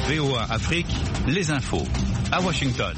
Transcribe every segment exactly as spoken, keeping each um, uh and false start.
V O A Afrique, les infos à Washington.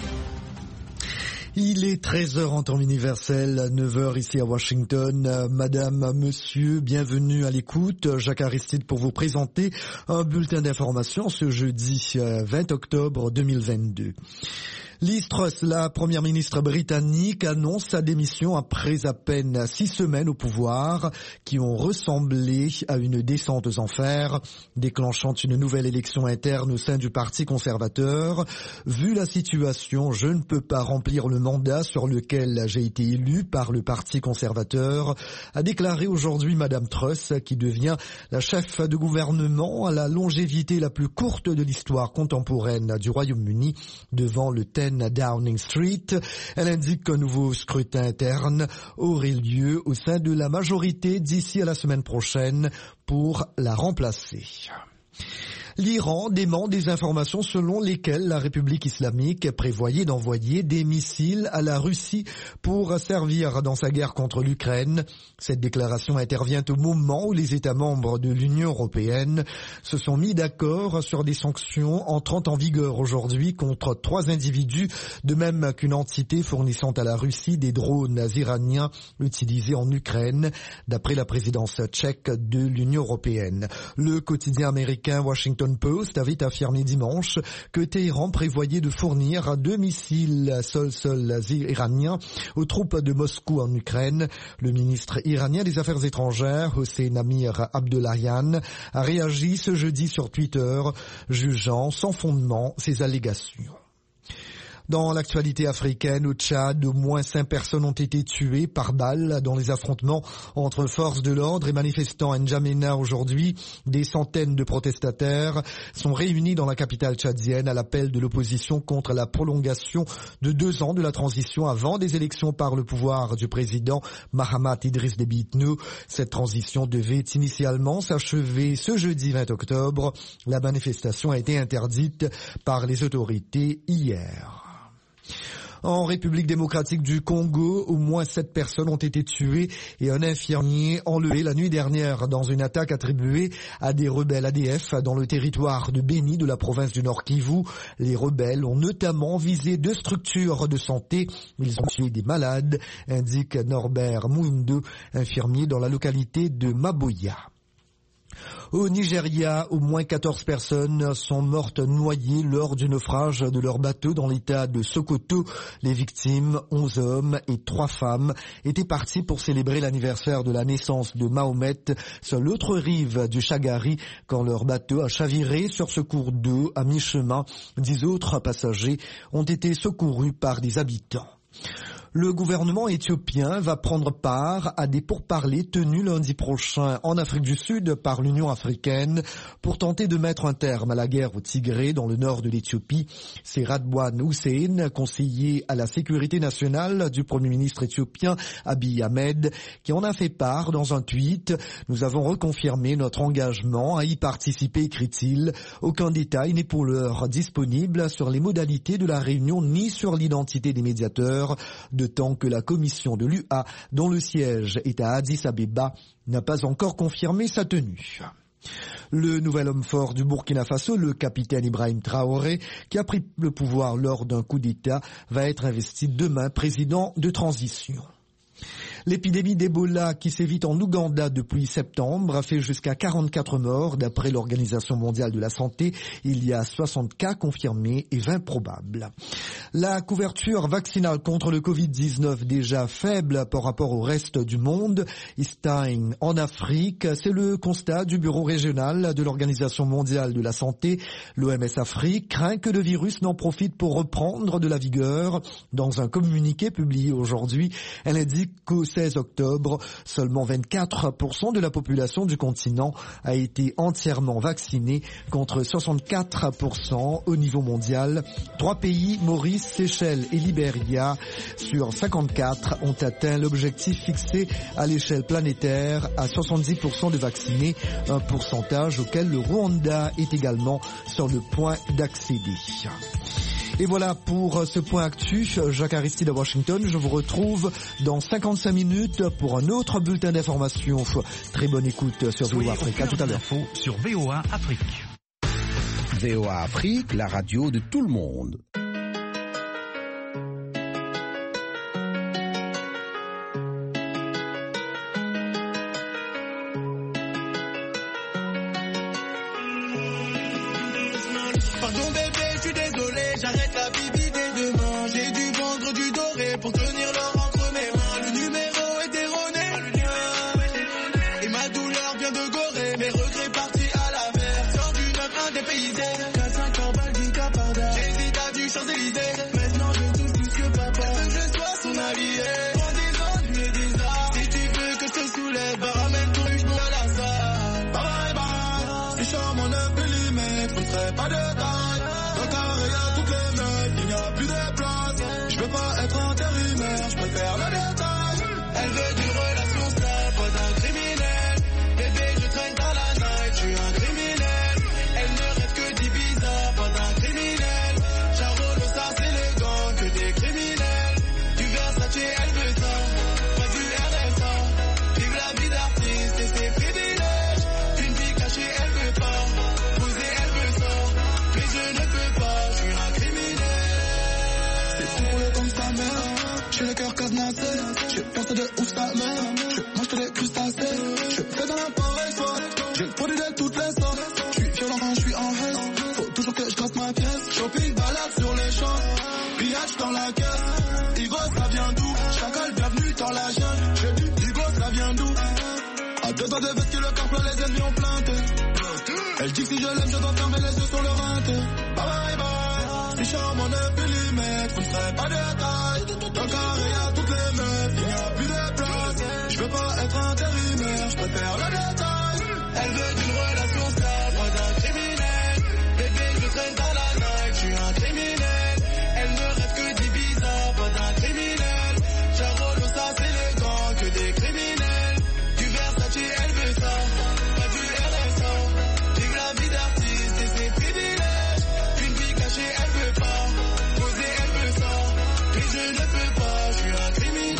Il est treize heures en temps universel, neuf heures ici à Washington. Madame, monsieur, bienvenue à l'écoute. Jacques Aristide pour vous présenter un bulletin d'information ce jeudi vingt octobre deux mille vingt-deux. Liz Truss, la première ministre britannique, annonce sa démission après à peine six semaines au pouvoir qui ont ressemblé à une descente aux enfers, déclenchant une nouvelle élection interne au sein du Parti conservateur. Vu la situation, je ne peux pas remplir le mandat sur lequel j'ai été élu par le Parti conservateur, a déclaré aujourd'hui Madame Truss, qui devient la chef de gouvernement à la longévité la plus courte de l'histoire contemporaine du Royaume-Uni devant le dix Downing Street. Elle indique qu'un nouveau scrutin interne aurait lieu au sein de la majorité d'ici à la semaine prochaine pour la remplacer. L'Iran dément des informations selon lesquelles la République islamique prévoyait d'envoyer des missiles à la Russie pour servir dans sa guerre contre l'Ukraine. Cette déclaration intervient au moment où les États membres de l'Union européenne se sont mis d'accord sur des sanctions entrant en vigueur aujourd'hui contre trois individus, de même qu'une entité fournissant à la Russie des drones iraniens utilisés en Ukraine, d'après la présidence tchèque de l'Union européenne. Le quotidien américain Washington Post avait affirmé dimanche que Téhéran prévoyait de fournir deux missiles sol-sol iraniens aux troupes de Moscou en Ukraine. Le ministre iranien des Affaires étrangères, Hossein Amir Abdollahian, a réagi ce jeudi sur Twitter, jugeant sans fondement ces allégations. Dans l'actualité africaine, au Tchad, au moins cinq personnes ont été tuées par balles dans les affrontements entre forces de l'ordre et manifestants à N'Djamena aujourd'hui. Des centaines de protestataires sont réunis dans la capitale tchadienne à l'appel de l'opposition contre la prolongation de deux ans de la transition avant des élections par le pouvoir du président Mahamat Idriss Déby Itno. Cette transition devait initialement s'achever ce jeudi vingt octobre. La manifestation a été interdite par les autorités hier. En République démocratique du Congo, au moins sept personnes ont été tuées et un infirmier enlevé la nuit dernière dans une attaque attribuée à des rebelles A D F dans le territoire de Béni de la province du Nord Kivu. Les rebelles ont notamment visé deux structures de santé. Ils ont tué des malades, indique Norbert Mouindo, infirmier dans la localité de Maboya. Au Nigeria, au moins quatorze personnes sont mortes noyées lors du naufrage de leur bateau dans l'état de Sokoto. Les victimes, onze hommes et trois femmes, étaient partis pour célébrer l'anniversaire de la naissance de Mahomet sur l'autre rive du Chagari quand leur bateau a chaviré sur ce cours d'eau à mi-chemin. Dix autres passagers ont été secourus par des habitants. Le gouvernement éthiopien va prendre part à des pourparlers tenus lundi prochain en Afrique du Sud par l'Union africaine pour tenter de mettre un terme à la guerre au Tigré dans le nord de l'Éthiopie. C'est Radwan Hussein, conseiller à la sécurité nationale du Premier ministre éthiopien Abiy Ahmed, qui en a fait part dans un tweet. Nous avons reconfirmé notre engagement à y participer, écrit-il. Aucun détail n'est pour l'heure disponible sur les modalités de la réunion ni sur l'identité des médiateurs, de temps que la commission de l'U A, dont le siège est à Addis Abeba, n'a pas encore confirmé sa tenue. Le nouvel homme fort du Burkina Faso, le capitaine Ibrahim Traoré, qui a pris le pouvoir lors d'un coup d'État, va être investi demain président de transition. L'épidémie d'Ebola qui sévit en Ouganda depuis septembre a fait jusqu'à quarante-quatre morts d'après l'Organisation mondiale de la santé. Il y a soixante cas confirmés et vingt probables. La couverture vaccinale contre le covid dix-neuf déjà faible par rapport au reste du monde. Stein en Afrique, c'est le constat du bureau régional de l'Organisation mondiale de la santé. L'O M S Afrique craint que le virus n'en profite pour reprendre de la vigueur. Dans un communiqué publié aujourd'hui, elle indique qu'au seize octobre, seulement vingt-quatre pour cent de la population du continent a été entièrement vaccinée contre soixante-quatre pour cent au niveau mondial. Trois pays, Maurice, Seychelles et Libéria, sur cinquante-quatre, ont atteint l'objectif fixé à l'échelle planétaire à soixante-dix pour cent de vaccinés, un pourcentage auquel le Rwanda est également sur le point d'accéder. Et voilà pour ce point actu. Jacques Aristide à Washington. Je vous retrouve dans cinquante-cinq minutes pour un autre bulletin d'information. Très bonne écoute sur V O A Afrique. À tout à l'heure. Sur V O A Afrique. V O A Afrique, la radio de tout le monde. Pardon bébé, je suis désolé, j'arrête la bibi dès demain. J'ai dû vendre du doré pour tenir l'or entre mes mains. Le numéro est erroné et ma douleur vient de Gorée. Mes regrets partis à la mer, sors du neuf indépaysé. quatre cinq ans, Baldi, Capada. J'hésite à du Champs-Élysées. Maintenant je touche plus que papa. Elle veut que je sois son allié. Prends des ans, lui et des arts. Si tu veux que je te soulève, bah ramène ton huche à la salle. Bye bye, c'est chaud mon neuf millimètres, on ne ferait pas de taille. Je veux pas être intérimaire, je préfère le détail. Elle veut d'une relation stable, pas d'un criminel. Bébé, je traîne dans la night, je suis un criminel. Elle ne rêve que d'Ibiza, pas d'un criminel. Charolo, ça c'est les gants, que des criminels. Du Versace, elle veut ça, pas du R S A. Vive la vie d'artiste et ses privilèges. Une vie cachée, elle veut pas. Poser, elle veut ça, mais je ne peux pas, je suis un criminel. J'ai le cœur cadenassé, j'ai pensé de où ça mène. Je mange que des crustacés, je fais dans la pareille soirée. J'ai produit de toutes les sortes, je suis violent quand je suis en haine. Faut toujours que je casse ma pièce. Shopping, balade sur les champs, pillage dans la caisse. Igo, ça vient d'où? Chacal, bienvenue dans la jungle. J'ai dit, Igo, ça vient d'où? À deux ans de veste que le corps plein, les ennemis ont plainté. Elle dit que si je l'aime, je dois fermer les yeux sur le rinté. Bye bye bye, si chaud mon neuf millimètres, vous ne ferez pas de taille. Dans le carré y'a toutes les meufs, il n'y a plus de place. Je veux pas être intérimaire, je préfère le détail. Elle veut d'une relation stable, pas d'un criminel. Bébé, je traîne dans la night, je suis un criminel. Elle ne rêve que d'Ibiza, pas d'un criminel. Charolo, ça c'est les gants, que des criminels. Du Versace, elle veut ça, pas du R S A. Vive la vie d'artiste et ses privilèges. Une vie cachée, elle veut pas. Poser, elle veut ça, mais je ne peux pas, je suis un criminel.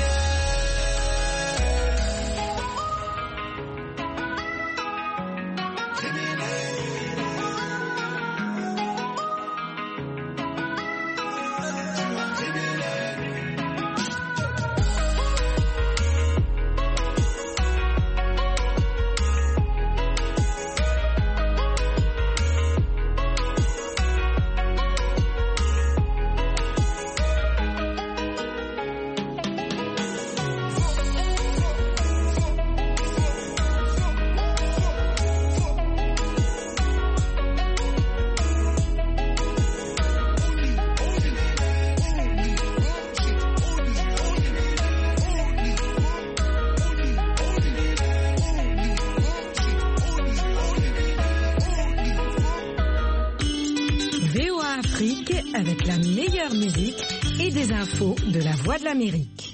Avec la meilleure musique et des infos de la Voix de l'Amérique.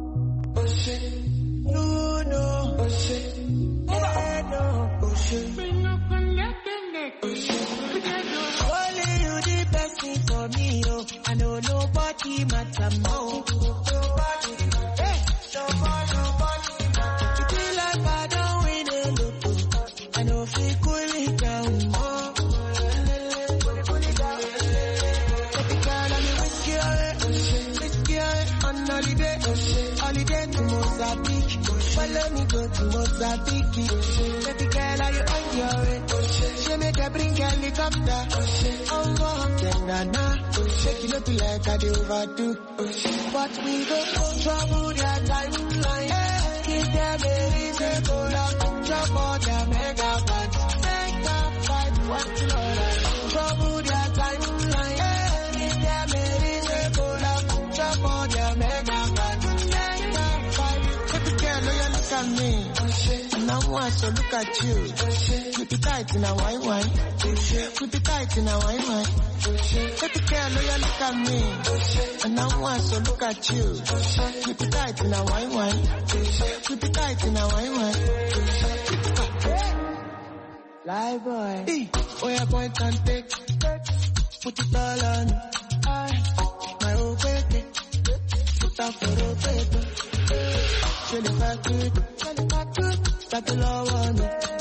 Follow me go to Mozambique. Baby girl, are you on your way? She make her bring helicopter. Oh, wow, then na na. Shake it up like I do overdo. But we go trouble their timeline. Give them a reason to love. Drop all their mega band. Make them fight one another. Trouble their timeline. Give them a reason to love. Drop all their mega band. Make them fight. Baby girl, oh, you look at me. And I want to look at you. Put it tight in a wine wine. Put it tight in a wine wine. Baby girl, oh, you look at me. And I want to look at you. Put it tight in a wine wine. Put it tight in a wine wine. Fly boy. Hey, oh, you point and take. Put it all on. My whole baby. Put up for the paper. Show the back to it. Got the law on it.